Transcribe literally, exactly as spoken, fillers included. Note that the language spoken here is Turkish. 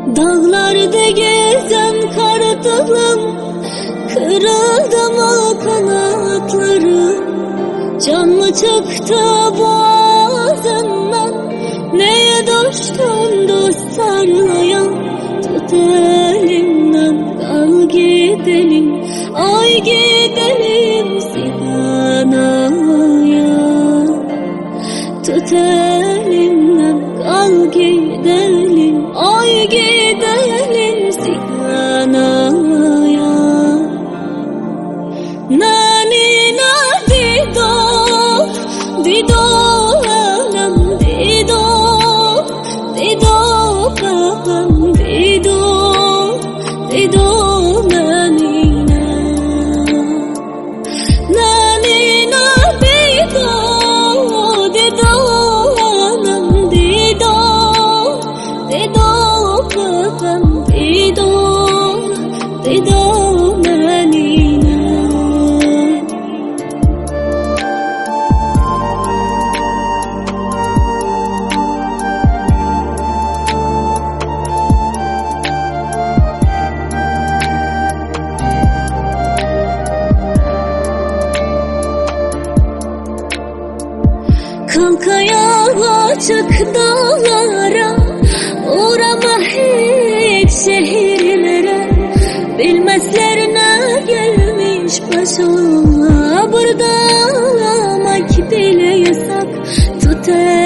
Dağlarda gezen kartalım, kırıldı mı kanatlarım? Can mı çıktı boğazımdan? Neye düştün dost sarlayan? Tut elimden kal gidelim, ay gidelim Sigana'ya. Tut elimden kal gidelim, ay gidelim Sigana'ya. Nani na dido, dido anam dido, dido babam dido, dido nani na. Nani na dido, dido anam dido, dido babam dido, dido nani na. Kalk ayağa çık dağlara, uğrama hiç şehirlere. Bilmezler ne gelmiş başıma, burada ağlamak bile yasak. Tut